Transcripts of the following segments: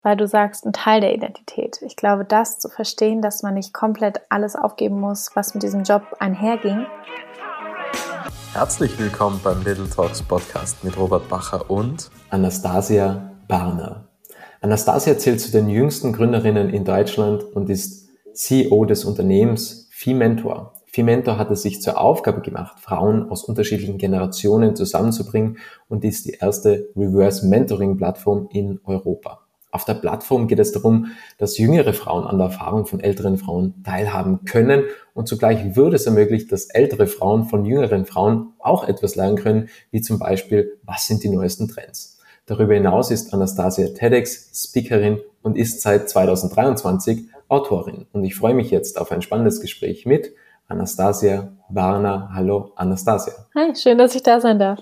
weil du sagst, ein Teil der Identität. Ich glaube, das zu verstehen, dass man nicht komplett alles aufgeben muss, was mit diesem Job einherging. Herzlich willkommen beim Little Talks Podcast mit Robert Bacher und Anastasia Barner. Anastasia zählt zu den jüngsten Gründerinnen in Deutschland und ist CEO des Unternehmens Fementor. Fementor hat es sich zur Aufgabe gemacht, Frauen aus unterschiedlichen Generationen zusammenzubringen und ist die erste Reverse-Mentoring-Plattform in Europa. Auf der Plattform geht es darum, dass jüngere Frauen an der Erfahrung von älteren Frauen teilhaben können und zugleich wird es ermöglicht, dass ältere Frauen von jüngeren Frauen auch etwas lernen können, wie zum Beispiel, was sind die neuesten Trends. Darüber hinaus ist Anastasia TEDx-Speakerin und ist seit 2023 Autorin. Und ich freue mich jetzt auf ein spannendes Gespräch mit Anastasia Barner. Hallo Anastasia. Hi, schön, dass ich da sein darf.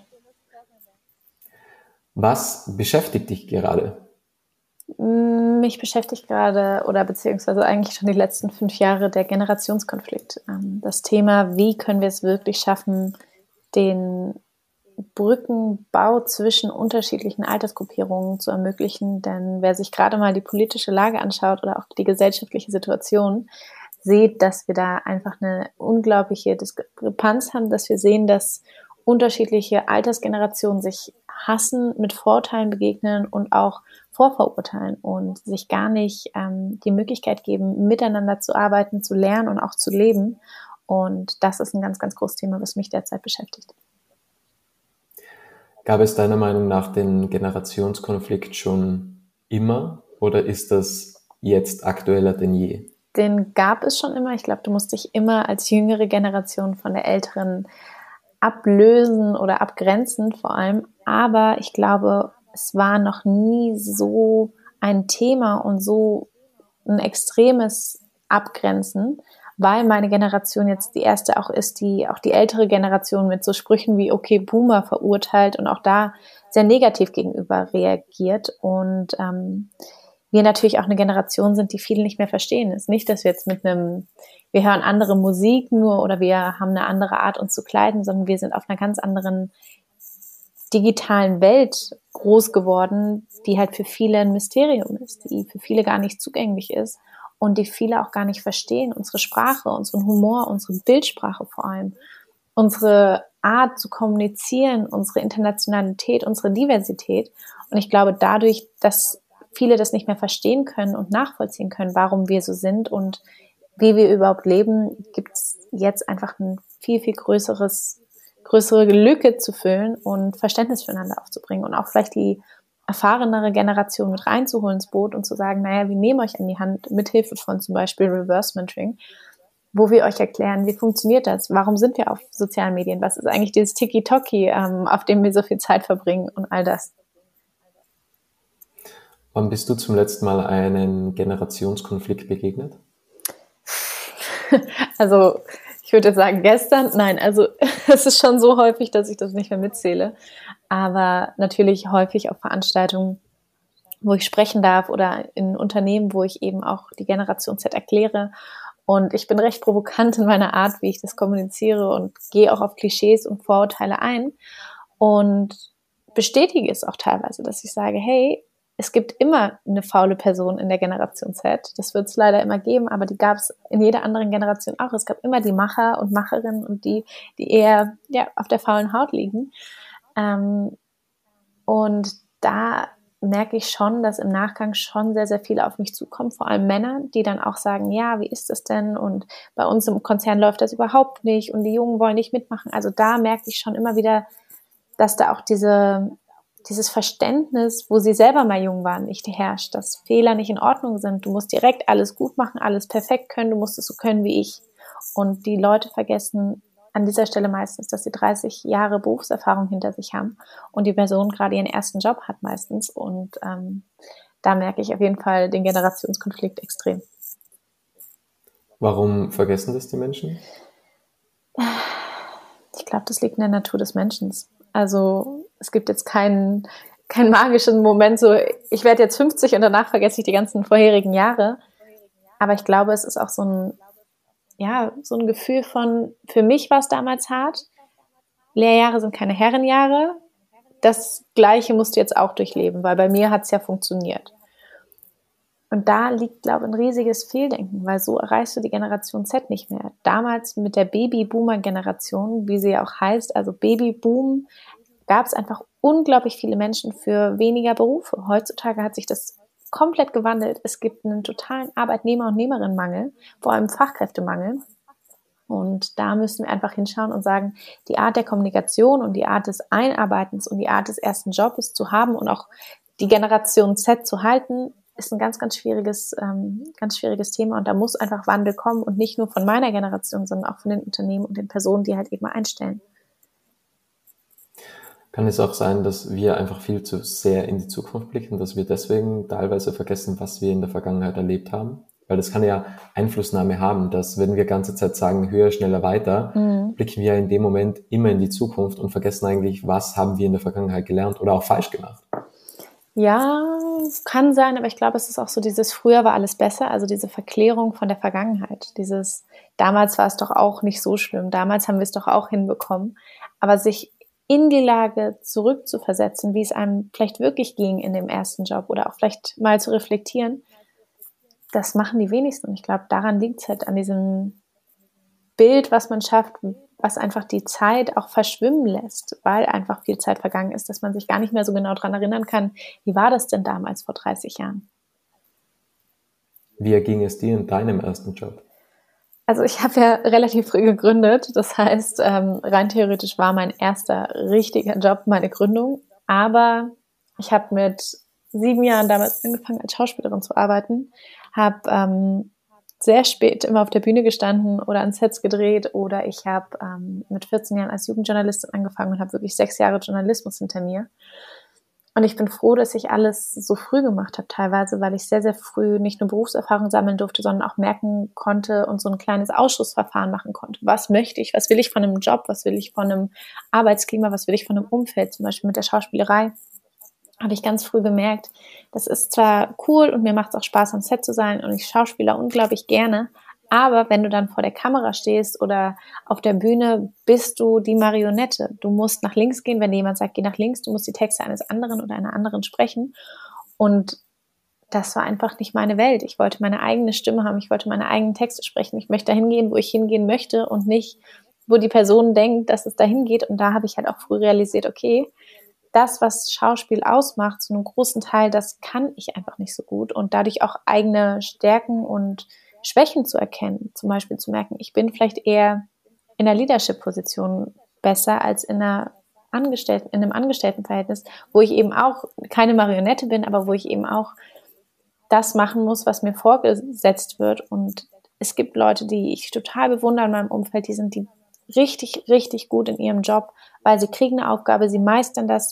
Was beschäftigt dich gerade? Mich beschäftigt gerade oder beziehungsweise eigentlich schon die letzten 5 Jahre der Generationskonflikt. Das Thema, wie können wir es wirklich schaffen, den Brückenbau zwischen unterschiedlichen Altersgruppierungen zu ermöglichen. Denn wer sich gerade mal die politische Lage anschaut oder auch die gesellschaftliche Situation, sieht, dass wir da einfach eine unglaubliche Diskrepanz haben, dass wir sehen, dass unterschiedliche Altersgenerationen sich hassen, mit Vorurteilen begegnen und auch vorverurteilen und sich gar nicht die Möglichkeit geben, miteinander zu arbeiten, zu lernen und auch zu leben. Und das ist ein ganz, ganz großes Thema, was mich derzeit beschäftigt. Gab es deiner Meinung nach den Generationskonflikt schon immer oder ist das jetzt aktueller denn je? Den gab es schon immer. Ich glaube, du musst dich immer als jüngere Generation von der älteren ablösen oder abgrenzen vor allem. Aber ich glaube, es war noch nie so ein Thema und so ein extremes Abgrenzen, weil meine Generation jetzt die erste auch ist, die auch die ältere Generation mit so Sprüchen wie okay, Boomer verurteilt und auch da sehr negativ gegenüber reagiert und wir natürlich auch eine Generation sind, die viele nicht mehr verstehen. Es ist nicht, dass wir jetzt wir hören andere Musik nur oder wir haben eine andere Art, uns zu kleiden, sondern wir sind auf einer ganz anderen digitalen Welt groß geworden, die halt für viele ein Mysterium ist, die für viele gar nicht zugänglich ist und die viele auch gar nicht verstehen. Unsere Sprache, unseren Humor, unsere Bildsprache vor allem, unsere Art zu kommunizieren, unsere Internationalität, unsere Diversität. Und ich glaube, dadurch, dass viele das nicht mehr verstehen können und nachvollziehen können, warum wir so sind und wie wir überhaupt leben, gibt es jetzt einfach ein viel, viel größere Lücke zu füllen und Verständnis füreinander aufzubringen und auch vielleicht die erfahrenere Generation mit reinzuholen ins Boot und zu sagen, naja, wir nehmen euch an die Hand mit Hilfe von zum Beispiel Reverse Mentoring, wo wir euch erklären, wie funktioniert das, warum sind wir auf sozialen Medien, was ist eigentlich dieses Tiki-Toki, auf dem wir so viel Zeit verbringen und all das. Wann bist du zum letzten Mal einen Generationskonflikt begegnet? Also ich würde jetzt sagen gestern, nein, also es ist schon so häufig, dass ich das nicht mehr mitzähle, aber natürlich häufig auf Veranstaltungen, wo ich sprechen darf oder in Unternehmen, wo ich eben auch die Generation Z erkläre und ich bin recht provokant in meiner Art, wie ich das kommuniziere und gehe auch auf Klischees und Vorurteile ein und bestätige es auch teilweise, dass ich sage, hey, es gibt immer eine faule Person in der Generation Z. Das wird es leider immer geben, aber die gab es in jeder anderen Generation auch. Es gab immer die Macher und Macherinnen und die eher auf der faulen Haut liegen. Und da merke ich schon, dass im Nachgang schon sehr, sehr viele auf mich zukommen, vor allem Männer, die dann auch sagen, ja, wie ist das denn? Und bei uns im Konzern läuft das überhaupt nicht und die Jungen wollen nicht mitmachen. Also da merke ich schon immer wieder, dass da auch dieses Verständnis, wo sie selber mal jung waren, nicht herrscht, dass Fehler nicht in Ordnung sind. Du musst direkt alles gut machen, alles perfekt können, du musst es so können wie ich. Und die Leute vergessen an dieser Stelle meistens, dass sie 30 Jahre Berufserfahrung hinter sich haben und die Person gerade ihren ersten Job hat meistens. Und da merke ich auf jeden Fall den Generationskonflikt extrem. Warum vergessen das die Menschen? Ich glaube, das liegt in der Natur des Menschen. Also es gibt jetzt keinen magischen Moment, so ich werde jetzt 50 und danach vergesse ich die ganzen vorherigen Jahre. Aber ich glaube, es ist auch so ein Gefühl von, für mich war es damals hart. Lehrjahre sind keine Herrenjahre. Das Gleiche musst du jetzt auch durchleben, weil bei mir hat es ja funktioniert. Und da liegt, glaube ich, ein riesiges Fehldenken, weil so erreichst du die Generation Z nicht mehr. Damals mit der Babyboomer-Generation, wie sie ja auch heißt, also Babyboom, gab es einfach unglaublich viele Menschen für weniger Berufe. Heutzutage hat sich das komplett gewandelt. Es gibt einen totalen Arbeitnehmer- und Nehmerinnenmangel, vor allem Fachkräftemangel. Und da müssen wir einfach hinschauen und sagen, die Art der Kommunikation und die Art des Einarbeitens und die Art des ersten Jobs zu haben und auch die Generation Z zu halten, ist ein ganz, ganz schwieriges Thema. Und da muss einfach Wandel kommen und nicht nur von meiner Generation, sondern auch von den Unternehmen und den Personen, die halt eben einstellen. Kann es auch sein, dass wir einfach viel zu sehr in die Zukunft blicken, dass wir deswegen teilweise vergessen, was wir in der Vergangenheit erlebt haben? Weil das kann ja Einflussnahme haben, dass wenn wir ganze Zeit sagen, höher, schneller, weiter, blicken wir in dem Moment immer in die Zukunft und vergessen eigentlich, was haben wir in der Vergangenheit gelernt oder auch falsch gemacht. Ja, kann sein, aber ich glaube, es ist auch so dieses früher war alles besser, also diese Verklärung von der Vergangenheit, dieses damals war es doch auch nicht so schlimm, damals haben wir es doch auch hinbekommen, aber sich in die Lage zurückzuversetzen, wie es einem vielleicht wirklich ging in dem ersten Job oder auch vielleicht mal zu reflektieren, das machen die wenigsten. Und ich glaube, daran liegt es halt an diesem Bild, was man schafft, was einfach die Zeit auch verschwimmen lässt, weil einfach viel Zeit vergangen ist, dass man sich gar nicht mehr so genau daran erinnern kann, wie war das denn damals vor 30 Jahren? Wie ging es dir in deinem ersten Job? Also ich habe ja relativ früh gegründet, das heißt, rein theoretisch war mein erster richtiger Job meine Gründung, aber ich habe mit 7 Jahren damals angefangen, als Schauspielerin zu arbeiten, habe sehr spät immer auf der Bühne gestanden oder an Sets gedreht oder ich habe mit 14 Jahren als Jugendjournalistin angefangen und habe wirklich 6 Jahre Journalismus hinter mir. Und ich bin froh, dass ich alles so früh gemacht habe teilweise, weil ich sehr, sehr früh nicht nur Berufserfahrung sammeln durfte, sondern auch merken konnte und so ein kleines Ausschussverfahren machen konnte. Was möchte ich? Was will ich von einem Job? Was will ich von einem Arbeitsklima? Was will ich von einem Umfeld? Zum Beispiel mit der Schauspielerei habe ich ganz früh gemerkt, das ist zwar cool und mir macht es auch Spaß, am Set zu sein und ich schauspieler unglaublich gerne, aber wenn du dann vor der Kamera stehst oder auf der Bühne, bist du die Marionette. Du musst nach links gehen, wenn dir jemand sagt, geh nach links, du musst die Texte eines anderen oder einer anderen sprechen. Und das war einfach nicht meine Welt. Ich wollte meine eigene Stimme haben, ich wollte meine eigenen Texte sprechen. Ich möchte dahin gehen, wo ich hingehen möchte und nicht, wo die Person denkt, dass es dahin geht. Und da habe ich halt auch früh realisiert, okay, das, was Schauspiel ausmacht, zu einem großen Teil, das kann ich einfach nicht so gut. Und dadurch auch eigene Stärken und Schwächen zu erkennen, zum Beispiel zu merken, ich bin vielleicht eher in einer Leadership-Position besser als in einem Angestelltenverhältnis, wo ich eben auch keine Marionette bin, aber wo ich eben auch das machen muss, was mir vorgesetzt wird. Und es gibt Leute, die ich total bewundere in meinem Umfeld, die richtig, richtig gut in ihrem Job, weil sie kriegen eine Aufgabe, sie meistern das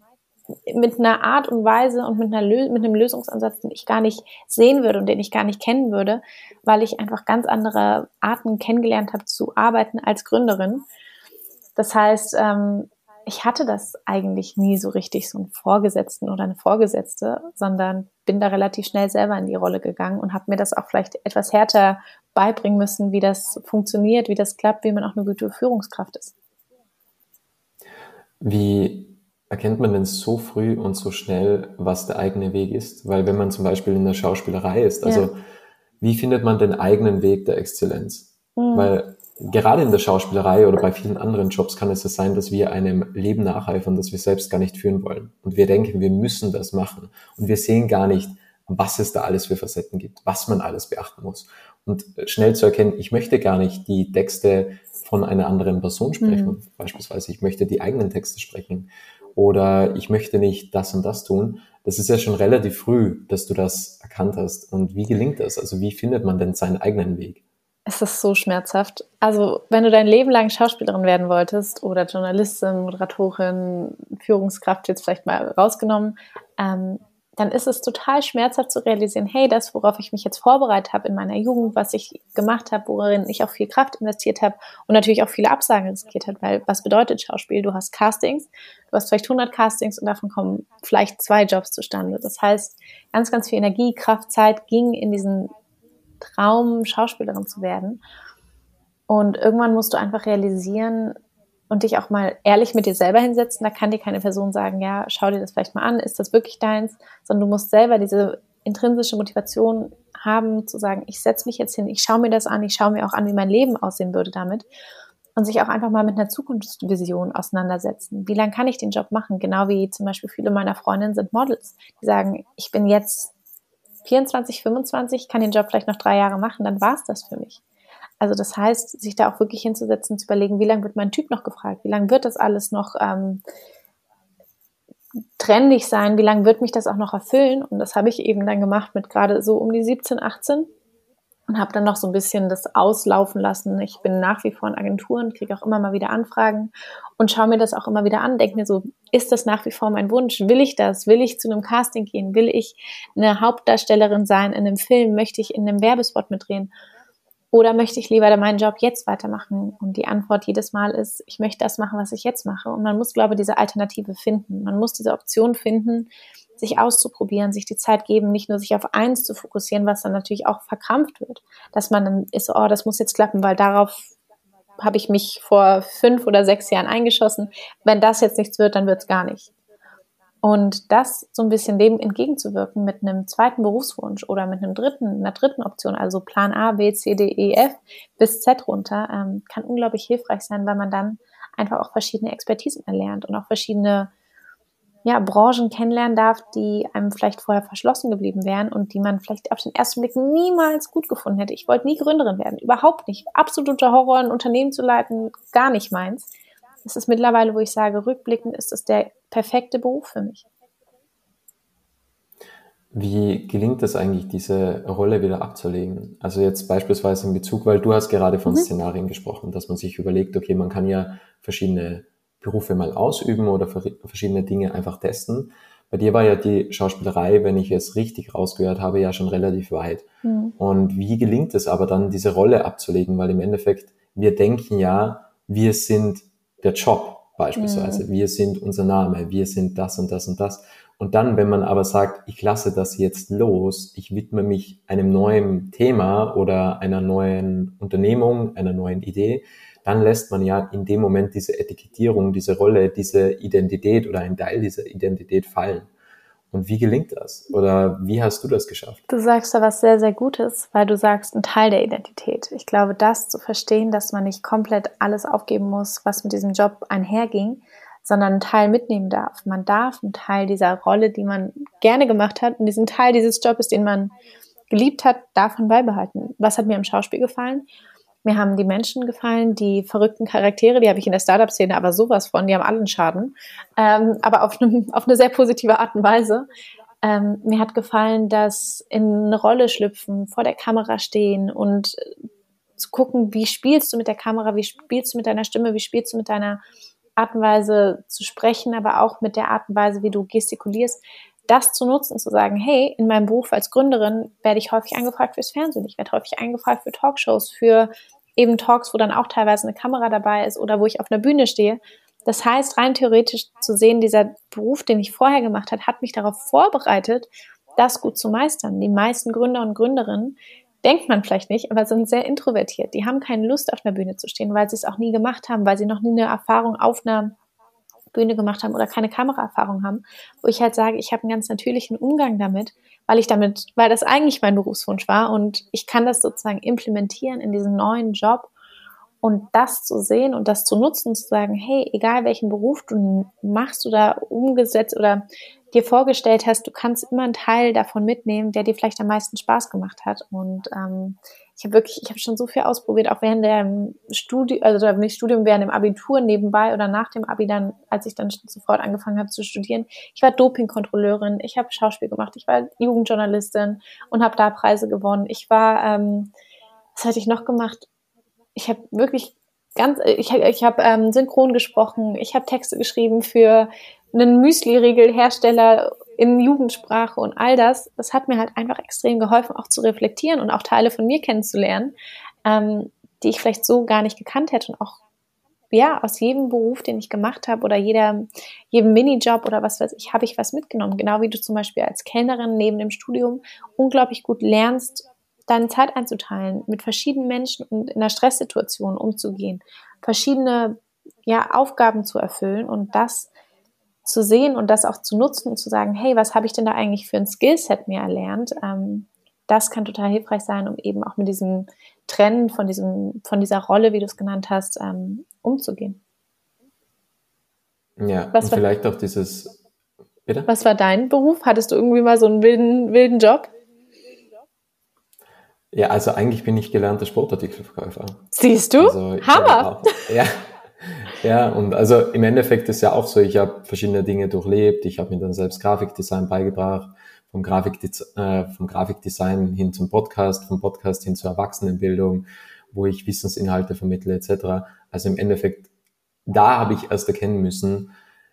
mit einer Art und Weise und mit einem Lösungsansatz, den ich gar nicht sehen würde und den ich gar nicht kennen würde, weil ich einfach ganz andere Arten kennengelernt habe zu arbeiten als Gründerin. Das heißt, ich hatte das eigentlich nie so richtig, so einen Vorgesetzten oder eine Vorgesetzte, sondern bin da relativ schnell selber in die Rolle gegangen und habe mir das auch vielleicht etwas härter beibringen müssen, wie das funktioniert, wie das klappt, wie man auch eine gute Führungskraft ist. Wie erkennt man denn so früh und so schnell, was der eigene Weg ist? Weil wenn man zum Beispiel in der Schauspielerei ist, also wie findet man den eigenen Weg der Exzellenz? Weil gerade in der Schauspielerei oder bei vielen anderen Jobs kann es ja sein, dass wir einem Leben nacheifern, das wir selbst gar nicht führen wollen. Und wir denken, wir müssen das machen. Und wir sehen gar nicht, was es da alles für Facetten gibt, was man alles beachten muss. Und schnell zu erkennen, ich möchte gar nicht die Texte von einer anderen Person sprechen. Beispielsweise, ich möchte die eigenen Texte sprechen. Oder ich möchte nicht das und das tun. Das ist ja schon relativ früh, dass du das erkannt hast. Und wie gelingt das? Also wie findet man denn seinen eigenen Weg? Es ist so schmerzhaft. Also wenn du dein Leben lang Schauspielerin werden wolltest oder Journalistin, Moderatorin, Führungskraft jetzt vielleicht mal rausgenommen, dann ist es total schmerzhaft zu realisieren, hey, das, worauf ich mich jetzt vorbereitet habe in meiner Jugend, was ich gemacht habe, worin ich auch viel Kraft investiert habe und natürlich auch viele Absagen riskiert habe, weil was bedeutet Schauspiel? Du hast Castings, du hast vielleicht 100 Castings und davon kommen vielleicht 2 Jobs zustande. Das heißt, ganz, ganz viel Energie, Kraft, Zeit ging in diesen Traum, Schauspielerin zu werden. Und irgendwann musst du einfach realisieren und dich auch mal ehrlich mit dir selber hinsetzen. Da kann dir keine Person sagen, ja, schau dir das vielleicht mal an, ist das wirklich deins? Sondern du musst selber diese intrinsische Motivation haben, zu sagen, ich setze mich jetzt hin, ich schaue mir das an, ich schaue mir auch an, wie mein Leben aussehen würde damit und sich auch einfach mal mit einer Zukunftsvision auseinandersetzen. Wie lange kann ich den Job machen? Genau wie zum Beispiel viele meiner Freundinnen sind Models, die sagen, ich bin jetzt 24, 25, kann den Job vielleicht noch 3 Jahre machen, dann war es das für mich. Also das heißt, sich da auch wirklich hinzusetzen, zu überlegen, wie lange wird mein Typ noch gefragt, wie lange wird das alles noch trendig sein, wie lange wird mich das auch noch erfüllen, und das habe ich eben dann gemacht mit gerade so um die 17, 18 und habe dann noch so ein bisschen das auslaufen lassen. Ich bin nach wie vor in Agenturen, kriege auch immer mal wieder Anfragen und schaue mir das auch immer wieder an, denke mir so, ist das nach wie vor mein Wunsch? Will ich das? Will ich zu einem Casting gehen? Will ich eine Hauptdarstellerin sein in einem Film? Möchte ich in einem Werbespot mitdrehen? Oder möchte ich lieber meinen Job jetzt weitermachen? Und die Antwort jedes Mal ist, ich möchte das machen, was ich jetzt mache. Und man muss, glaube ich, diese Alternative finden. Man muss diese Option finden, sich auszuprobieren, sich die Zeit geben, nicht nur sich auf eins zu fokussieren, was dann natürlich auch verkrampft wird. Dass man dann ist, oh, das muss jetzt klappen, weil darauf habe ich mich vor 5 oder 6 Jahren eingeschossen. Wenn das jetzt nichts wird, dann wird es gar nicht. Und das so ein bisschen dem entgegenzuwirken mit einem zweiten Berufswunsch oder mit einer dritten Option, also Plan A, B, C, D, E, F bis Z runter, kann unglaublich hilfreich sein, weil man dann einfach auch verschiedene Expertisen erlernt und auch verschiedene Branchen kennenlernen darf, die einem vielleicht vorher verschlossen geblieben wären und die man vielleicht auf den ersten Blick niemals gut gefunden hätte. Ich wollte nie Gründerin werden, überhaupt nicht. Absoluter Horror, ein Unternehmen zu leiten, gar nicht meins. Es ist mittlerweile, wo ich sage, rückblickend ist es der perfekte Beruf für mich. Wie gelingt es eigentlich, diese Rolle wieder abzulegen? Also jetzt beispielsweise in Bezug, weil du hast gerade von Szenarien gesprochen, dass man sich überlegt, okay, man kann ja verschiedene Berufe mal ausüben oder verschiedene Dinge einfach testen. Bei dir war ja die Schauspielerei, wenn ich es richtig rausgehört habe, ja schon relativ weit. Und wie gelingt es aber dann, diese Rolle abzulegen? Weil im Endeffekt, wir denken ja, wir sind der Job beispielsweise, wir sind unser Name, wir sind das und das und das. Und dann, wenn man aber sagt, ich lasse das jetzt los, ich widme mich einem neuen Thema oder einer neuen Unternehmung, einer neuen Idee, dann lässt man ja in dem Moment diese Etikettierung, diese Rolle, diese Identität oder ein Teil dieser Identität fallen. Und wie gelingt das? Oder wie hast du das geschafft? Du sagst da was sehr, sehr Gutes, weil du sagst, ein Teil der Identität. Ich glaube, das zu verstehen, dass man nicht komplett alles aufgeben muss, was mit diesem Job einherging, sondern einen Teil mitnehmen darf. Man darf einen Teil dieser Rolle, die man gerne gemacht hat, und diesen Teil dieses Jobs, den man geliebt hat, davon beibehalten. Was hat mir im Schauspiel gefallen? Mir haben die Menschen gefallen, die verrückten Charaktere, die habe ich in der Startup-Szene aber sowas von, die haben alle einen Schaden, aber auf eine sehr positive Art und Weise. Mir hat gefallen, dass in eine Rolle schlüpfen, vor der Kamera stehen und zu gucken, wie spielst du mit der Kamera, wie spielst du mit deiner Stimme, wie spielst du mit deiner Art und Weise zu sprechen, aber auch mit der Art und Weise, wie du gestikulierst, das zu nutzen, zu sagen, hey, in meinem Beruf als Gründerin werde ich häufig angefragt fürs Fernsehen, ich werde häufig angefragt für Talkshows, für eben Talks, wo dann auch teilweise eine Kamera dabei ist oder wo ich auf einer Bühne stehe. Das heißt, rein theoretisch zu sehen, dieser Beruf, den ich vorher gemacht habe, hat mich darauf vorbereitet, das gut zu meistern. Die meisten Gründer und Gründerinnen, denkt man vielleicht nicht, aber sind sehr introvertiert. Die haben keine Lust, auf einer Bühne zu stehen, weil sie es auch nie gemacht haben, weil sie noch nie eine Erfahrung auf einer Bühne gemacht haben oder keine Kameraerfahrung haben, wo ich halt sage, ich habe einen ganz natürlichen Umgang damit, weil das eigentlich mein Berufswunsch war und ich kann das sozusagen implementieren in diesen neuen Job und das zu sehen und das zu nutzen, zu sagen, hey, egal welchen Beruf du machst oder umgesetzt oder dir vorgestellt hast, du kannst immer einen Teil davon mitnehmen, der dir vielleicht am meisten Spaß gemacht hat. Und ich habe schon so viel ausprobiert, auch während dem Studium, also nicht Studium, während dem Abitur nebenbei oder nach dem Abi dann, als ich dann sofort angefangen habe zu studieren. Ich war Dopingkontrolleurin, ich habe Schauspiel gemacht, ich war Jugendjournalistin und habe da Preise gewonnen. Ich war, was hatte ich noch gemacht? Ich habe wirklich ich habe synchron gesprochen, ich habe Texte geschrieben für einen Müsli-Riegel-Hersteller in Jugendsprache und all das. Das hat mir halt einfach extrem geholfen, auch zu reflektieren und auch Teile von mir kennenzulernen, die ich vielleicht so gar nicht gekannt hätte und auch aus jedem Beruf, den ich gemacht habe oder jedem Minijob oder was weiß ich, habe ich was mitgenommen. Genau wie du zum Beispiel als Kellnerin neben dem Studium unglaublich gut lernst, deine Zeit einzuteilen, mit verschiedenen Menschen und in einer Stresssituation umzugehen, verschiedene Aufgaben zu erfüllen und das zu sehen und das auch zu nutzen und zu sagen, hey, was habe ich denn da eigentlich für ein Skillset mir erlernt? Das kann total hilfreich sein, um eben auch mit diesem Trennen von dieser Rolle, wie du es genannt hast, umzugehen. Ja, und vielleicht auch dieses, bitte? Was war dein Beruf? Hattest du irgendwie mal so einen wilden Job? Ja, also eigentlich bin ich gelernter Sportartikelverkäufer. Siehst du? Also Hammer! Ja, und also im Endeffekt ist ja auch so, ich habe verschiedene Dinge durchlebt. Ich habe mir dann selbst Grafikdesign beigebracht, vom Grafikdesign hin zum Podcast, vom Podcast hin zur Erwachsenenbildung, wo ich Wissensinhalte vermittle etc. Also im Endeffekt, da habe ich erst erkennen müssen,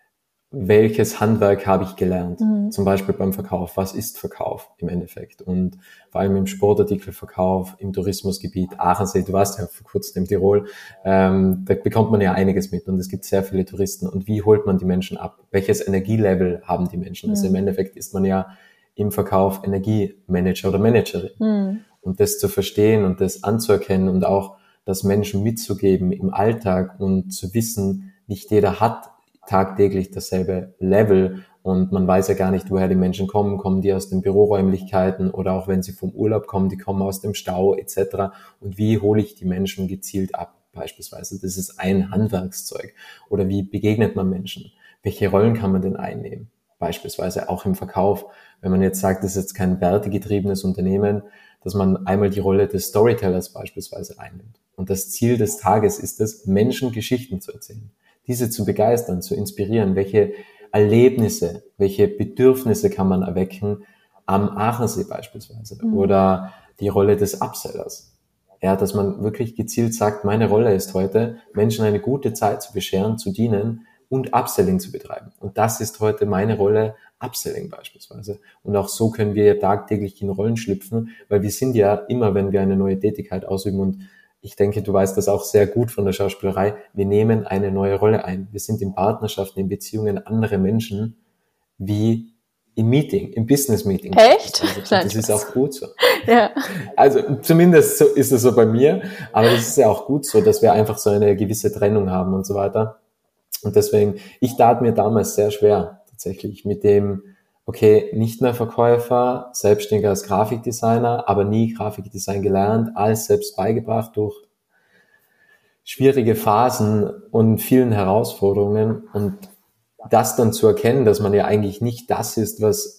welches Handwerk habe ich gelernt? Zum Beispiel beim Verkauf. Was ist Verkauf im Endeffekt? Und vor allem im Sportartikelverkauf, im Tourismusgebiet, Aachensee, du warst ja vor kurzem in Tirol, da bekommt man ja einiges mit und es gibt sehr viele Touristen. Und wie holt man die Menschen ab? Welches Energielevel haben die Menschen? Also im Endeffekt ist man ja im Verkauf Energiemanager oder Managerin. Und das zu verstehen und das anzuerkennen und auch das Menschen mitzugeben im Alltag und zu wissen, nicht jeder hat tagtäglich dasselbe Level und man weiß ja gar nicht, woher die Menschen kommen die aus den Büroräumlichkeiten oder auch wenn sie vom Urlaub kommen, die kommen aus dem Stau etc. Und wie hole ich die Menschen gezielt ab beispielsweise? Das ist ein Handwerkszeug. Oder wie begegnet man Menschen? Welche Rollen kann man denn einnehmen? Beispielsweise auch im Verkauf. Wenn man jetzt sagt, das ist jetzt kein wertegetriebenes Unternehmen, dass man einmal die Rolle des Storytellers beispielsweise einnimmt. Und das Ziel des Tages ist es, Menschen Geschichten zu erzählen. Diese zu begeistern, zu inspirieren, welche Erlebnisse, welche Bedürfnisse kann man erwecken am Aachensee beispielsweise oder die Rolle des Upsellers. Ja, dass man wirklich gezielt sagt, meine Rolle ist heute, Menschen eine gute Zeit zu bescheren, zu dienen und Upselling zu betreiben. Und das ist heute meine Rolle, Upselling beispielsweise. Und auch so können wir ja tagtäglich in Rollen schlüpfen, weil wir sind ja immer, wenn wir eine neue Tätigkeit ausüben und ich denke, du weißt das auch sehr gut von der Schauspielerei. Wir nehmen eine neue Rolle ein. Wir sind in Partnerschaften, in Beziehungen andere Menschen wie im Meeting, im Business-Meeting. Echt? Und das ist auch gut so. Ja. Also zumindest so ist es so bei mir. Aber das ist ja auch gut so, dass wir einfach so eine gewisse Trennung haben und so weiter. Und deswegen, ich tat mir damals sehr schwer, tatsächlich mit dem, okay, nicht mehr Verkäufer, selbstständiger als Grafikdesigner, aber nie Grafikdesign gelernt, alles selbst beigebracht durch schwierige Phasen und vielen Herausforderungen und das dann zu erkennen, dass man ja eigentlich nicht das ist,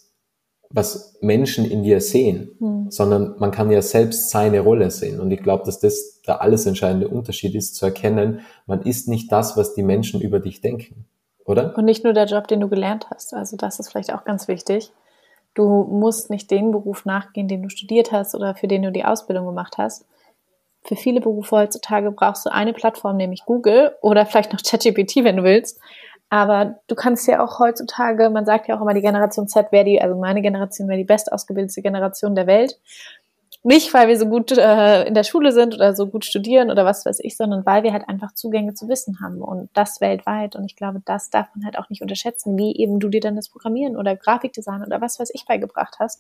was Menschen in dir sehen, sondern man kann ja selbst seine Rolle sehen. Und ich glaube, dass das der alles entscheidende Unterschied ist, zu erkennen, man ist nicht das, was die Menschen über dich denken, oder? Und nicht nur der Job, den du gelernt hast. Also das ist vielleicht auch ganz wichtig. Du musst nicht den Beruf nachgehen, den du studiert hast oder für den du die Ausbildung gemacht hast. Für viele Berufe heutzutage brauchst du eine Plattform, nämlich Google oder vielleicht noch ChatGPT, wenn du willst. Aber du kannst ja auch heutzutage, man sagt ja auch immer, die Generation Z also meine Generation wäre die bestausgebildete Generation der Welt. Nicht, weil wir so gut in der Schule sind oder so gut studieren oder was weiß ich, sondern weil wir halt einfach Zugänge zu Wissen haben und das weltweit. Und ich glaube, das darf man halt auch nicht unterschätzen, wie eben du dir dann das Programmieren oder Grafikdesign oder was weiß ich beigebracht hast.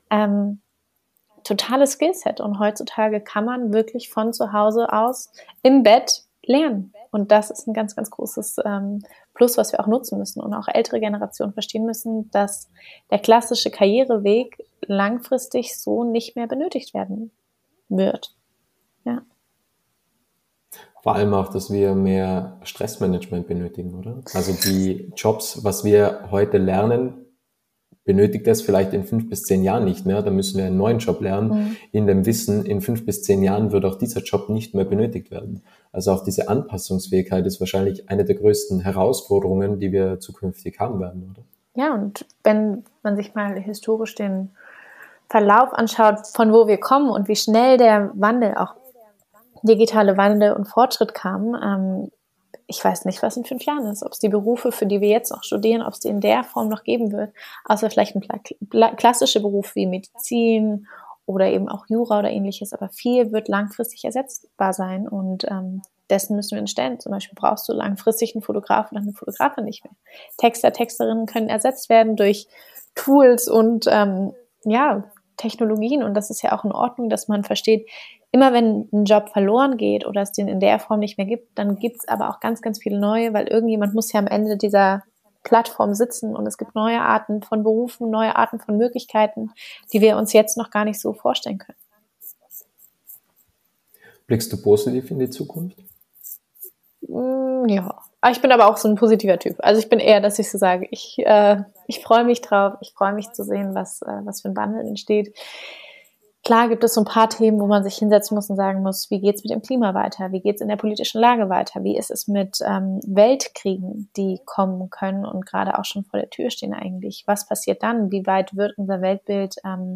Totales Skillset. Und heutzutage kann man wirklich von zu Hause aus im Bett lernen. Und das ist ein ganz, ganz großes Plus, was wir auch nutzen müssen und auch ältere Generationen verstehen müssen, dass der klassische Karriereweg langfristig so nicht mehr benötigt werden wird. Ja. Vor allem auch, dass wir mehr Stressmanagement benötigen, oder? Also die Jobs, was wir heute lernen, benötigt das vielleicht in 5 bis 10 Jahren nicht mehr. Da müssen wir einen neuen Job lernen. In dem Wissen, in 5 bis 10 Jahren wird auch dieser Job nicht mehr benötigt werden. Also auch diese Anpassungsfähigkeit ist wahrscheinlich eine der größten Herausforderungen, die wir zukünftig haben werden, oder? Ja, und wenn man sich mal historisch den Verlauf anschaut, von wo wir kommen und wie schnell der Wandel, auch digitale Wandel und Fortschritt kam, ich weiß nicht, was in 5 Jahren ist, ob es die Berufe, für die wir jetzt noch studieren, ob es die in der Form noch geben wird, außer vielleicht ein klassischer Beruf wie Medizin oder eben auch Jura oder ähnliches, aber viel wird langfristig ersetzbar sein und dessen müssen wir uns stellen. Zum Beispiel brauchst du langfristig einen Fotografen oder eine Fotografin nicht mehr. Texter, Texterinnen können ersetzt werden durch Tools und Technologien und das ist ja auch in Ordnung, dass man versteht, immer wenn ein Job verloren geht oder es den in der Form nicht mehr gibt, dann gibt es aber auch ganz, ganz viele neue, weil irgendjemand muss ja am Ende dieser Plattform sitzen und es gibt neue Arten von Berufen, neue Arten von Möglichkeiten, die wir uns jetzt noch gar nicht so vorstellen können. Blickst du positiv in die Zukunft? Ja, ich bin aber auch so ein positiver Typ. Also ich bin eher, dass ich so sage, ich freue mich drauf, ich freue mich zu sehen, was für ein Wandel entsteht. Klar gibt es so ein paar Themen, wo man sich hinsetzen muss und sagen muss, wie geht's mit dem Klima weiter, wie geht's in der politischen Lage weiter, wie ist es mit Weltkriegen, die kommen können und gerade auch schon vor der Tür stehen eigentlich. Was passiert dann? Wie weit wird unser Weltbild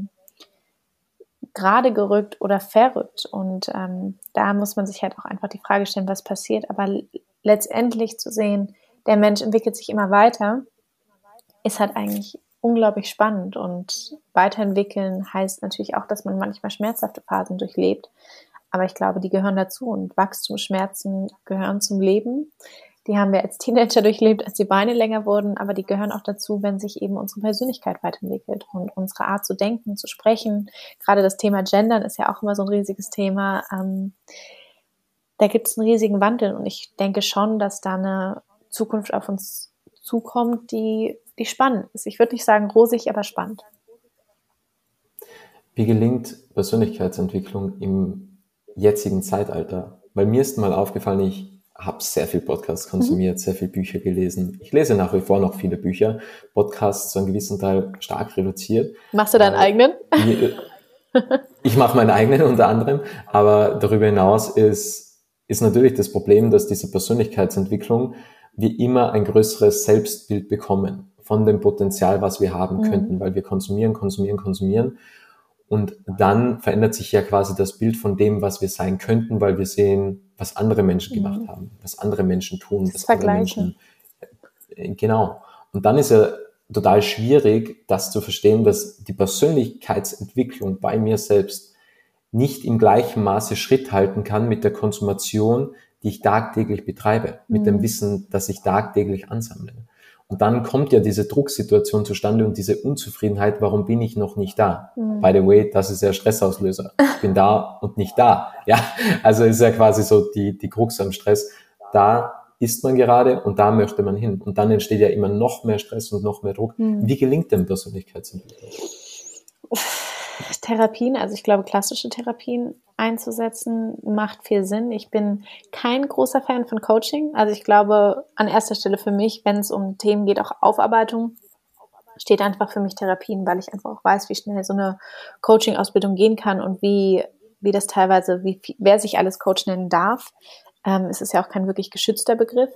gerade gerückt oder verrückt? Und da muss man sich halt auch einfach die Frage stellen, was passiert. Aber letztendlich zu sehen, der Mensch entwickelt sich immer weiter, ist halt eigentlich unglaublich spannend. Und weiterentwickeln heißt natürlich auch, dass man manchmal schmerzhafte Phasen durchlebt. Aber ich glaube, die gehören dazu. Und Wachstumsschmerzen gehören zum Leben. Die haben wir als Teenager durchlebt, als die Beine länger wurden, aber die gehören auch dazu, wenn sich eben unsere Persönlichkeit weiterentwickelt und unsere Art zu denken, zu sprechen. Gerade das Thema Gendern ist ja auch immer so ein riesiges Thema. Da gibt es einen riesigen Wandel und ich denke schon, dass da eine Zukunft auf uns zukommt, die spannend ist. Ich würde nicht sagen rosig, aber spannend. Wie gelingt Persönlichkeitsentwicklung im jetzigen Zeitalter? Weil mir ist mal aufgefallen, ich habe sehr viel Podcasts konsumiert, sehr viel Bücher gelesen. Ich lese nach wie vor noch viele Bücher. Podcasts zu einem gewissen Teil stark reduziert. Machst du deinen eigenen? Ich mache meinen eigenen unter anderem, aber darüber hinaus ist natürlich das Problem, dass diese Persönlichkeitsentwicklung wir immer ein größeres Selbstbild bekommen von dem Potenzial, was wir haben könnten, weil wir konsumieren. Und dann verändert sich ja quasi das Bild von dem, was wir sein könnten, weil wir sehen, was andere Menschen gemacht haben, was andere Menschen tun, das Vergleichen. Genau. Und dann ist ja total schwierig, das zu verstehen, dass die Persönlichkeitsentwicklung bei mir selbst nicht im gleichen Maße Schritt halten kann mit der Konsumation, die ich tagtäglich betreibe, mit dem Wissen, das ich tagtäglich ansammle. Und dann kommt ja diese Drucksituation zustande und diese Unzufriedenheit, warum bin ich noch nicht da? By the way, das ist ja Stressauslöser. Ich bin da und nicht da. Ja, also ist ja quasi so die Krux am Stress. Da ist man gerade und da möchte man hin. Und dann entsteht ja immer noch mehr Stress und noch mehr Druck. Wie gelingt denn Persönlichkeitsentwicklung? Therapien, also ich glaube, klassische Therapien einzusetzen, macht viel Sinn. Ich bin kein großer Fan von Coaching. Also ich glaube, an erster Stelle für mich, wenn es um Themen geht, auch Aufarbeitung, steht einfach für mich Therapien, weil ich einfach auch weiß, wie schnell so eine Coaching-Ausbildung gehen kann und wie das teilweise, wer sich alles Coach nennen darf. Es ist ja auch kein wirklich geschützter Begriff.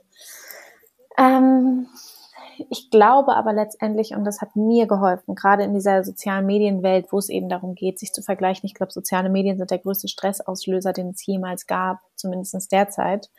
Ich glaube aber letztendlich, und das hat mir geholfen, gerade in dieser sozialen Medienwelt, wo es eben darum geht, sich zu vergleichen. Ich glaube, soziale Medien sind der größte Stressauslöser, den es jemals gab, zumindest derzeit.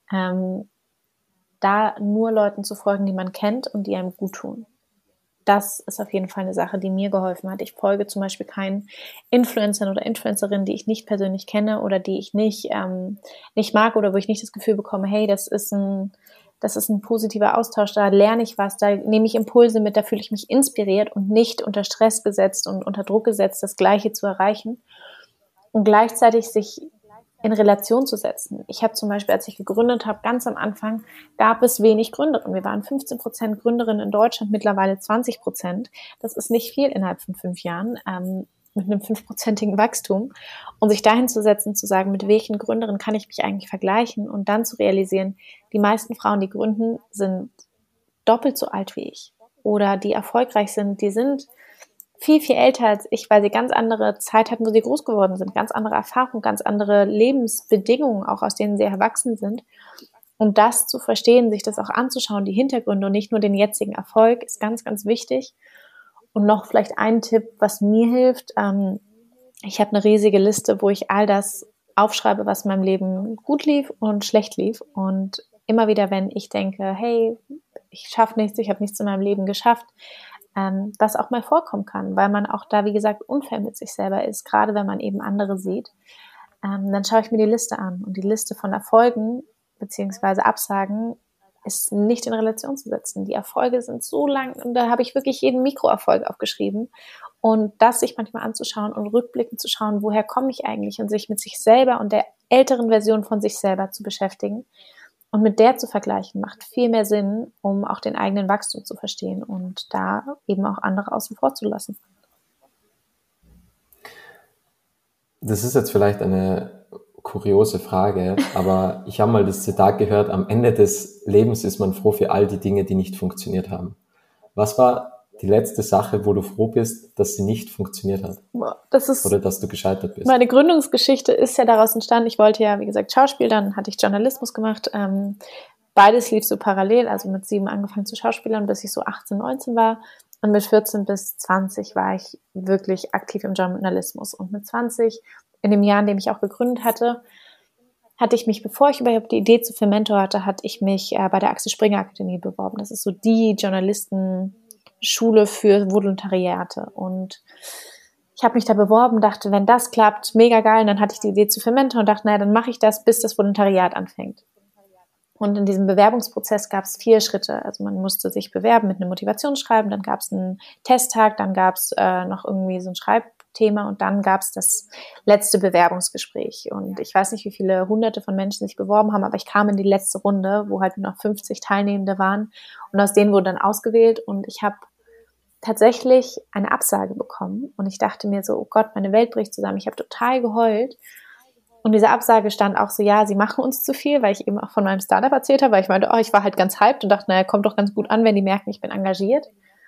Da nur Leuten zu folgen, die man kennt und die einem gut tun. Das ist auf jeden Fall eine Sache, die mir geholfen hat. Ich folge zum Beispiel keinen Influencern oder Influencerinnen, die ich nicht persönlich kenne oder die ich nicht mag oder wo ich nicht das Gefühl bekomme, hey, das ist ein positiver Austausch, da lerne ich was, da nehme ich Impulse mit, da fühle ich mich inspiriert und nicht unter Stress gesetzt und unter Druck gesetzt, das Gleiche zu erreichen und gleichzeitig sich in Relation zu setzen. Ich habe zum Beispiel, als ich gegründet habe, ganz am Anfang gab es wenig Gründerinnen. Wir waren 15% Gründerinnen in Deutschland, mittlerweile 20%. Das ist nicht viel innerhalb von 5 Jahren. Mit einem 5%igen Wachstum und sich dahin zu setzen, zu sagen, mit welchen Gründerinnen kann ich mich eigentlich vergleichen und dann zu realisieren, die meisten Frauen, die gründen, sind doppelt so alt wie ich oder die erfolgreich sind, die sind viel, viel älter als ich, weil sie ganz andere Zeit hatten, wo sie groß geworden sind, ganz andere Erfahrungen, ganz andere Lebensbedingungen, auch aus denen sie erwachsen sind. Und das zu verstehen, sich das auch anzuschauen, die Hintergründe und nicht nur den jetzigen Erfolg, ist ganz, ganz wichtig. Und noch vielleicht ein Tipp, was mir hilft. Ich habe eine riesige Liste, wo ich all das aufschreibe, was in meinem Leben gut lief und schlecht lief. Und immer wieder, wenn ich denke, hey, ich schaffe nichts, ich habe nichts in meinem Leben geschafft, was auch mal vorkommen kann, weil man auch da, wie gesagt, unfair mit sich selber ist, gerade wenn man eben andere sieht, dann schaue ich mir die Liste an. Und die Liste von Erfolgen beziehungsweise Absagen ist nicht in Relation zu setzen. Die Erfolge sind so lang und da habe ich wirklich jeden Mikroerfolg aufgeschrieben. Und das sich manchmal anzuschauen und rückblickend zu schauen, woher komme ich eigentlich und sich mit sich selber und der älteren Version von sich selber zu beschäftigen, Und mit der zu vergleichen, macht viel mehr Sinn, um auch den eigenen Wachstum zu verstehen und da eben auch andere außen vor zu lassen. Das ist jetzt vielleicht eine kuriose Frage, aber ich habe mal das Zitat gehört, am Ende des Lebens ist man froh für all die Dinge, die nicht funktioniert haben. Was war die letzte Sache, wo du froh bist, dass sie nicht funktioniert hat? Das ist oder dass du gescheitert bist? Meine Gründungsgeschichte ist ja daraus entstanden. Ich wollte ja, wie gesagt, Schauspiel, dann hatte ich Journalismus gemacht. Beides lief so parallel, also mit 7 angefangen zu Schauspielern, bis ich so 18, 19 war. Und mit 14 bis 20 war ich wirklich aktiv im Journalismus. Und mit 20, in dem Jahr, in dem ich auch gegründet hatte, hatte ich mich, bevor ich überhaupt die Idee zu Fermentor hatte, hatte ich mich bei der Axel Springer Akademie beworben. Das ist so die Journalistenschule für Volontariate. Und ich habe mich da beworben, dachte, wenn das klappt, mega geil. Und dann hatte ich die Idee zu Fermentor und dachte, naja, dann mache ich das, bis das Volontariat anfängt. Und in diesem Bewerbungsprozess gab es 4 Schritte. Also man musste sich bewerben mit einem Motivationsschreiben, dann gab es einen Testtag, dann gab es noch irgendwie so ein Schreibthema und dann gab es das letzte Bewerbungsgespräch. Und ich weiß nicht, wie viele Hunderte von Menschen sich beworben haben, aber ich kam in die letzte Runde, wo halt nur noch 50 Teilnehmende waren. Und aus denen wurde dann ausgewählt und ich habe tatsächlich eine Absage bekommen. Und ich dachte mir so, oh Gott, meine Welt bricht zusammen. Ich habe total geheult. Und diese Absage stand auch so, ja, sie machen uns zu viel, weil ich eben auch von meinem Startup erzählt habe, weil ich meinte, ich war halt ganz hyped und dachte, naja, kommt doch ganz gut an, wenn die merken, ich bin engagiert.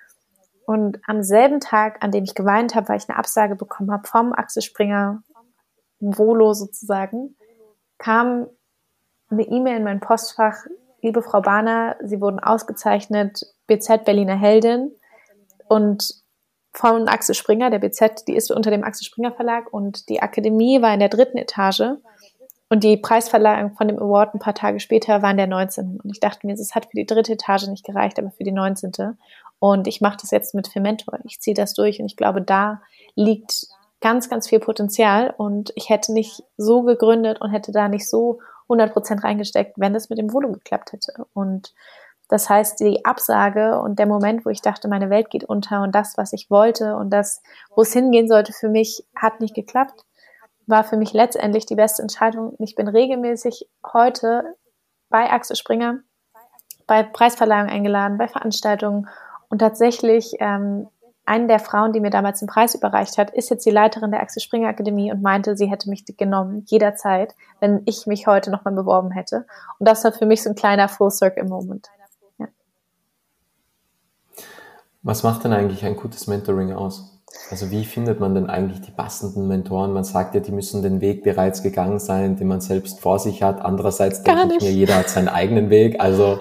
Und am selben Tag, an dem ich geweint habe, weil ich eine Absage bekommen habe vom Axel Springer Volo sozusagen, kam eine E-Mail in mein Postfach, liebe Frau Barner, Sie wurden ausgezeichnet, BZ Berliner Heldin und von Axel Springer, der BZ, die ist unter dem Axel Springer Verlag und die Akademie war in der 3. Etage und die Preisverleihung von dem Award ein paar Tage später war in der 19. Und ich dachte mir, es hat für die 3. Etage nicht gereicht, aber für die 19. Und ich mache das jetzt mit Fermentor. Ich ziehe das durch und ich glaube, da liegt ganz, ganz viel Potenzial und ich hätte nicht so gegründet und hätte da nicht so 100% reingesteckt, wenn das mit dem Volo geklappt hätte. Und das heißt, die Absage und der Moment, wo ich dachte, meine Welt geht unter und das, was ich wollte und das, wo es hingehen sollte für mich, hat nicht geklappt, war für mich letztendlich die beste Entscheidung. Ich bin regelmäßig heute bei Axel Springer, bei Preisverleihungen eingeladen, bei Veranstaltungen und tatsächlich eine der Frauen, die mir damals den Preis überreicht hat, ist jetzt die Leiterin der Axel Springer Akademie und meinte, sie hätte mich genommen, jederzeit, wenn ich mich heute nochmal beworben hätte. Und das war für mich so ein kleiner Full-Circle-Moment. Was macht denn eigentlich ein gutes Mentoring aus? Also wie findet man denn eigentlich die passenden Mentoren? Man sagt ja, die müssen den Weg bereits gegangen sein, den man selbst vor sich hat. Andererseits denke ich mir, jeder hat seinen eigenen Weg. Also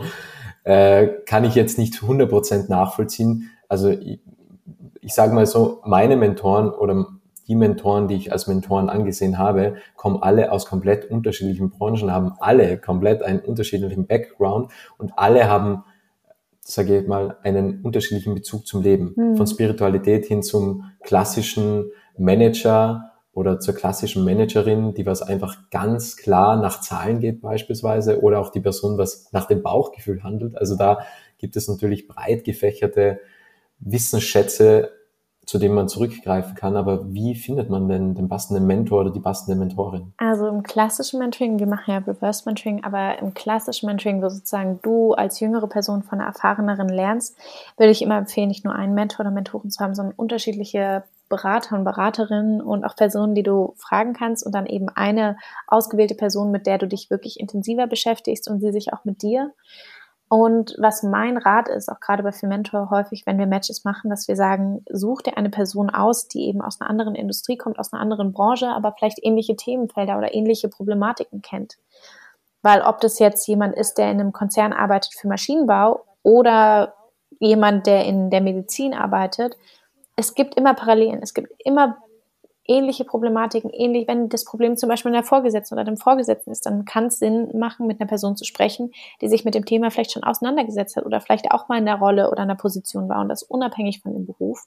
kann ich jetzt nicht zu 100% nachvollziehen. Also ich sage mal so, meine Mentoren oder die Mentoren, die ich als Mentoren angesehen habe, kommen alle aus komplett unterschiedlichen Branchen, haben alle komplett einen unterschiedlichen Background und alle haben, sage ich mal, einen unterschiedlichen Bezug zum Leben. Von Spiritualität hin zum klassischen Manager oder zur klassischen Managerin, die was einfach ganz klar nach Zahlen geht beispielsweise, oder auch die Person, was nach dem Bauchgefühl handelt. Also da gibt es natürlich breit gefächerte Wissensschätze, zu denen man zurückgreifen kann. Aber wie findet man denn den passenden Mentor oder die passende Mentorin? Also im klassischen Mentoring, wir machen ja Reverse Mentoring, aber im klassischen Mentoring, wo sozusagen du als jüngere Person von einer erfahreneren lernst, würde ich immer empfehlen, nicht nur einen Mentor oder Mentorin zu haben, sondern unterschiedliche Berater und Beraterinnen und auch Personen, die du fragen kannst und dann eben eine ausgewählte Person, mit der du dich wirklich intensiver beschäftigst und sie sich auch mit dir. Und was mein Rat ist, auch gerade bei Fermentor häufig, wenn wir Matches machen, dass wir sagen, such dir eine Person aus, die eben aus einer anderen Industrie kommt, aus einer anderen Branche, aber vielleicht ähnliche Themenfelder oder ähnliche Problematiken kennt. Weil ob das jetzt jemand ist, der in einem Konzern arbeitet für Maschinenbau oder jemand, der in der Medizin arbeitet, es gibt immer Parallelen, es gibt immer ähnliche Problematiken, ähnlich, wenn das Problem zum Beispiel in der Vorgesetzten oder dem Vorgesetzten ist, dann kann es Sinn machen, mit einer Person zu sprechen, die sich mit dem Thema vielleicht schon auseinandergesetzt hat oder vielleicht auch mal in der Rolle oder in der Position war und das unabhängig von dem Beruf.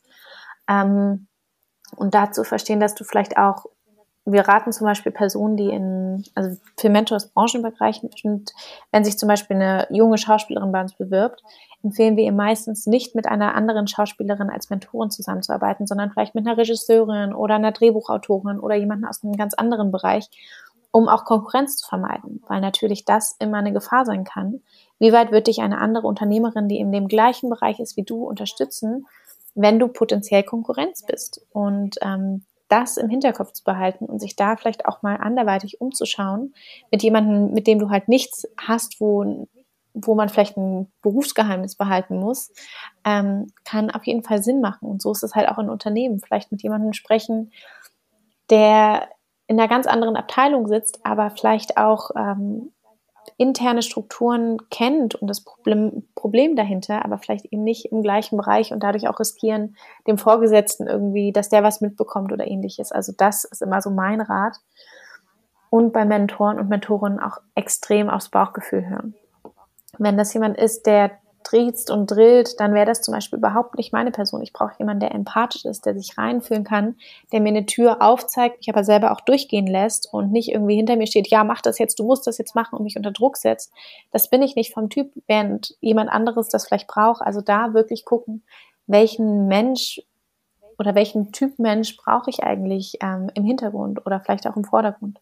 Und dazu verstehen, dass du vielleicht auch, wir raten zum Beispiel Personen, die also für Mentors branchenübergreifend, und wenn sich zum Beispiel eine junge Schauspielerin bei uns bewirbt, empfehlen wir ihr meistens nicht mit einer anderen Schauspielerin als Mentorin zusammenzuarbeiten, sondern vielleicht mit einer Regisseurin oder einer Drehbuchautorin oder jemandem aus einem ganz anderen Bereich, um auch Konkurrenz zu vermeiden, weil natürlich das immer eine Gefahr sein kann. Wie weit wird dich eine andere Unternehmerin, die in dem gleichen Bereich ist wie du, unterstützen, wenn du potenziell Konkurrenz bist? Und das im Hinterkopf zu behalten und sich da vielleicht auch mal anderweitig umzuschauen, mit jemandem, mit dem du halt nichts hast, wo man vielleicht ein Berufsgeheimnis behalten muss, kann auf jeden Fall Sinn machen. Und so ist es halt auch in Unternehmen. Vielleicht mit jemandem sprechen, der in einer ganz anderen Abteilung sitzt, aber vielleicht auch interne Strukturen kennt und das Problem dahinter, aber vielleicht eben nicht im gleichen Bereich und dadurch auch riskieren, dem Vorgesetzten irgendwie, dass der was mitbekommt oder ähnliches. Also das ist immer so mein Rat. Und bei Mentoren und Mentorinnen auch extrem aufs Bauchgefühl hören. Wenn das jemand ist, der triezt und drillt, dann wäre das zum Beispiel überhaupt nicht meine Person. Ich brauche jemanden, der empathisch ist, der sich reinfühlen kann, der mir eine Tür aufzeigt, mich aber selber auch durchgehen lässt und nicht irgendwie hinter mir steht, ja, mach das jetzt, du musst das jetzt machen und mich unter Druck setzt. Das bin ich nicht vom Typ, während jemand anderes das vielleicht braucht. Also da wirklich gucken, welchen Mensch oder welchen Typ Mensch brauche ich eigentlich im Hintergrund oder vielleicht auch im Vordergrund.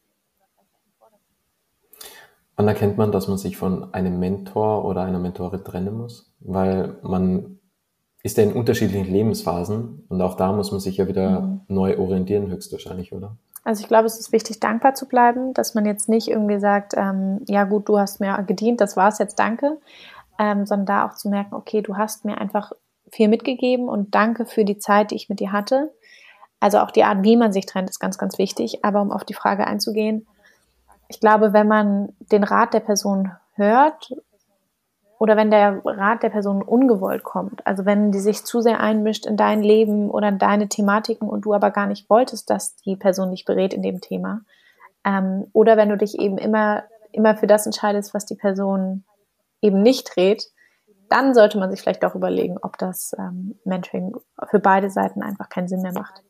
Wann erkennt man, dass man sich von einem Mentor oder einer Mentorin trennen muss? Weil man ist ja in unterschiedlichen Lebensphasen und auch da muss man sich ja wieder neu orientieren, höchstwahrscheinlich, oder? Also ich glaube, es ist wichtig, dankbar zu bleiben, dass man jetzt nicht irgendwie sagt, ja gut, du hast mir gedient, das war's jetzt, danke, sondern da auch zu merken, okay, du hast mir einfach viel mitgegeben und danke für die Zeit, die ich mit dir hatte. Also auch die Art, wie man sich trennt, ist ganz, ganz wichtig. Aber um auf die Frage einzugehen, ich glaube, wenn man den Rat der Person hört oder wenn der Rat der Person ungewollt kommt, also wenn die sich zu sehr einmischt in dein Leben oder in deine Thematiken und du aber gar nicht wolltest, dass die Person dich berät in dem Thema, oder wenn du dich eben immer für das entscheidest, was die Person eben nicht dreht, dann sollte man sich vielleicht auch überlegen, ob das Mentoring für beide Seiten einfach keinen Sinn mehr macht.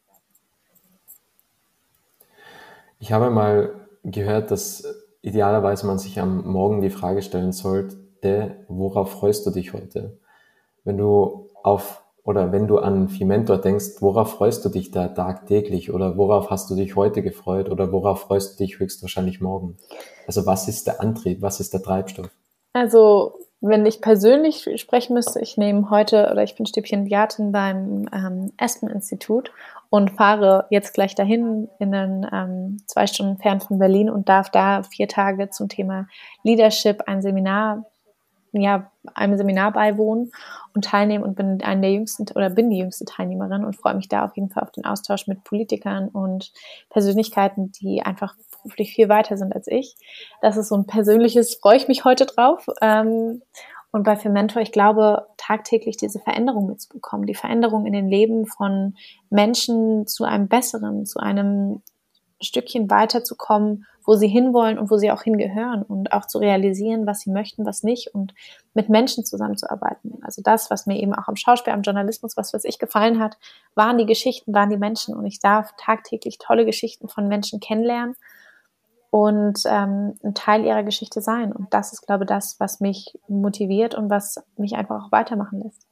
Ich habe mal gehört, dass idealerweise man sich am Morgen die Frage stellen sollte, worauf freust du dich heute? Wenn du an Fimentor denkst, worauf freust du dich da tagtäglich oder worauf hast du dich heute gefreut oder worauf freust du dich höchstwahrscheinlich morgen? Also was ist der Antrieb, was ist der Treibstoff? Also wenn ich persönlich sprechen müsste, ich bin Stipendiatin beim Aspen-Institut und fahre jetzt gleich dahin in 2 Stunden fern von Berlin und darf da 4 Tage zum Thema Leadership einem Seminar beiwohnen und teilnehmen und bin die jüngste Teilnehmerin und freue mich da auf jeden Fall auf den Austausch mit Politikern und Persönlichkeiten, die einfach beruflich viel weiter sind als ich. Das ist so ein persönliches, freue ich mich heute drauf. Und bei Fimentor, ich glaube, tagtäglich diese Veränderung mitzubekommen, die Veränderung in den Leben von Menschen zu einem Besseren, zu einem Stückchen weiterzukommen, wo sie hinwollen und wo sie auch hingehören und auch zu realisieren, was sie möchten, was nicht und mit Menschen zusammenzuarbeiten. Also das, was mir eben auch am Schauspiel, am Journalismus, was ich gefallen hat, waren die Geschichten, waren die Menschen und ich darf tagtäglich tolle Geschichten von Menschen kennenlernen und ein Teil ihrer Geschichte sein. Und das ist, glaube ich, das, was mich motiviert und was mich einfach auch weitermachen lässt.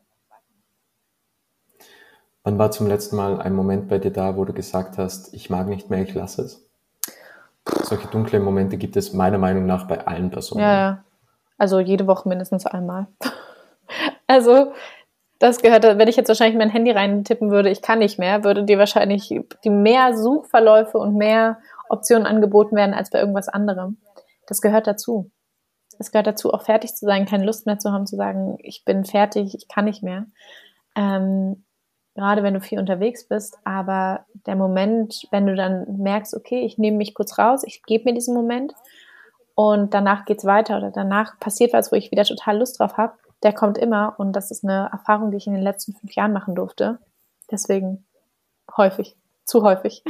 Wann war zum letzten Mal ein Moment bei dir da, wo du gesagt hast, ich mag nicht mehr, ich lasse es? Solche dunklen Momente gibt es meiner Meinung nach bei allen Personen. Ja. Also jede Woche mindestens einmal. Also das gehört, wenn ich jetzt wahrscheinlich mein Handy reintippen würde, ich kann nicht mehr, würde dir wahrscheinlich die mehr Suchverläufe und mehr Optionen angeboten werden als bei irgendwas anderem. Das gehört dazu. Es gehört dazu, auch fertig zu sein, keine Lust mehr zu haben, zu sagen, ich bin fertig, ich kann nicht mehr. Gerade wenn du viel unterwegs bist, aber der Moment, wenn du dann merkst, okay, ich nehme mich kurz raus, ich gebe mir diesen Moment und danach geht's weiter oder danach passiert was, wo ich wieder total Lust drauf habe, der kommt immer und das ist eine Erfahrung, die ich in den letzten 5 Jahren machen durfte. Deswegen zu häufig.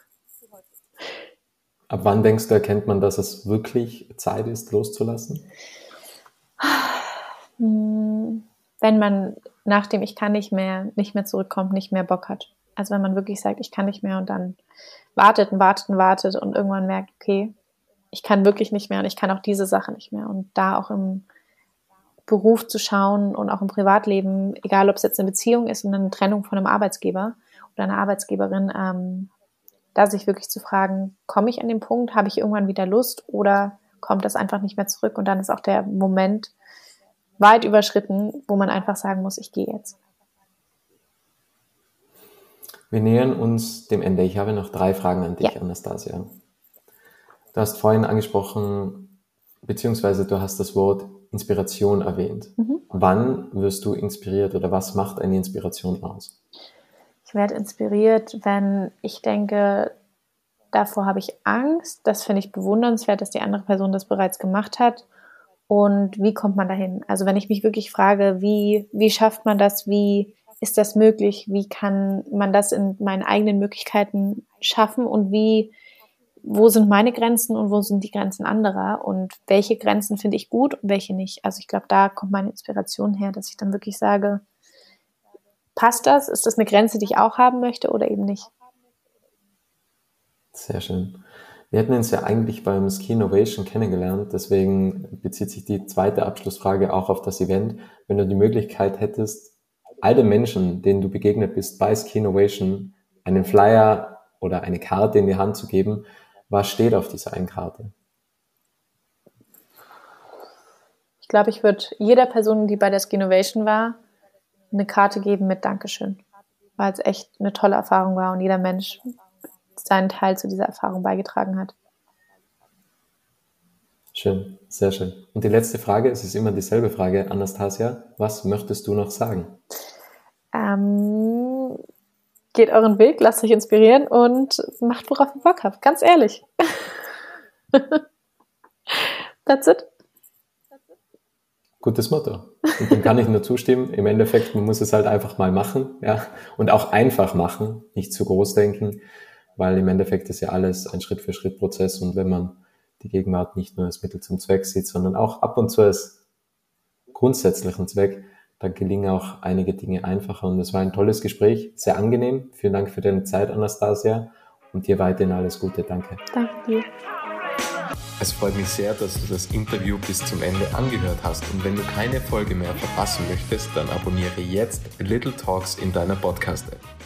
Ab wann denkst du, erkennt man, dass es wirklich Zeit ist, loszulassen? Wenn man nach dem Ich kann nicht mehr zurückkommt, nicht mehr Bock hat. Also wenn man wirklich sagt, ich kann nicht mehr und dann wartet und irgendwann merkt, okay, ich kann wirklich nicht mehr und ich kann auch diese Sache nicht mehr. Und da auch im Beruf zu schauen und auch im Privatleben, egal ob es jetzt eine Beziehung ist und eine Trennung von einem Arbeitsgeber oder einer Arbeitsgeberin, da sich wirklich zu fragen, komme ich an den Punkt, habe ich irgendwann wieder Lust oder kommt das einfach nicht mehr zurück und dann ist auch der Moment weit überschritten, wo man einfach sagen muss, ich gehe jetzt. Wir nähern uns dem Ende. Ich habe noch 3 Fragen an dich, Anastasia. Du hast vorhin angesprochen, beziehungsweise du hast das Wort Inspiration erwähnt. Wann wirst du inspiriert oder was macht eine Inspiration aus? Ich werde inspiriert, wenn ich denke, davor habe ich Angst. Das finde ich bewundernswert, dass die andere Person das bereits gemacht hat. Und wie kommt man dahin? Also wenn ich mich wirklich frage, wie schafft man das? Wie ist das möglich? Wie kann man das in meinen eigenen Möglichkeiten schaffen? Und wo sind meine Grenzen und wo sind die Grenzen anderer? Und welche Grenzen finde ich gut und welche nicht? Also ich glaube, da kommt meine Inspiration her, dass ich dann wirklich sage, passt das? Ist das eine Grenze, die ich auch haben möchte oder eben nicht? Sehr schön. Wir hatten uns ja eigentlich beim Ski Innovation kennengelernt, deswegen bezieht sich die zweite Abschlussfrage auch auf das Event. Wenn du die Möglichkeit hättest, all den Menschen, denen du begegnet bist bei Ski Innovation, einen Flyer oder eine Karte in die Hand zu geben, was steht auf dieser einen Karte? Ich glaube, ich würde jeder Person, die bei der Ski Innovation war, eine Karte geben mit Dankeschön, weil es echt eine tolle Erfahrung war und jeder Mensch seinen Teil zu dieser Erfahrung beigetragen hat. Schön, sehr schön. Und die letzte Frage, es ist immer dieselbe Frage, Anastasia, was möchtest du noch sagen? Geht euren Weg, lasst euch inspirieren und macht, worauf ihr Bock habt. Ganz ehrlich. That's it. Gutes Motto. Und dem kann ich nur zustimmen. Im Endeffekt, man muss es halt einfach mal machen, ja, und auch einfach machen, nicht zu groß denken, weil im Endeffekt ist ja alles ein Schritt-für-Schritt-Prozess und wenn man die Gegenwart nicht nur als Mittel zum Zweck sieht, sondern auch ab und zu als grundsätzlichen Zweck, dann gelingen auch einige Dinge einfacher. Und es war ein tolles Gespräch, sehr angenehm. Vielen Dank für deine Zeit, Anastasia, und dir weiterhin alles Gute. Danke. Danke dir. Es freut mich sehr, dass du das Interview bis zum Ende angehört hast. Und wenn du keine Folge mehr verpassen möchtest, dann abonniere jetzt Little Talks in deiner Podcast-App.